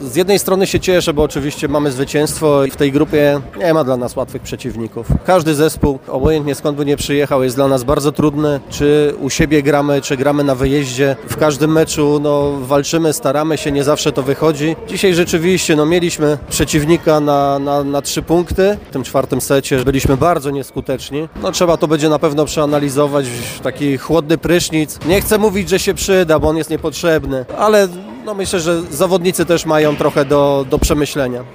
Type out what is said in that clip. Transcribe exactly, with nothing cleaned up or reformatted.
z jednej strony się cieszę, bo oczywiście mamy zwycięstwo i w tej grupie nie ma dla nas łatwych przeciwników. Każdy zespół, obojętnie skąd by nie przyjechał, jest dla nas bardzo trudny. Czy u siebie gramy, czy gramy na wyjeździe. W każdym meczu no, walczymy, staramy się, nie zawsze to wychodzi. Dzisiaj rzeczywiście no, mieliśmy przeciwnika na, na, na trzy punkty. W tym czwartym secie byliśmy bardzo nieskuteczni. No, trzeba to będzie na pewno przeanalizować. Taki chłodny prysznic. Nie chcę mówić, że się przyda, bo on jest niepotrzebny, ale no, myślę, że zawodnicy też mają trochę do, do przemyślenia.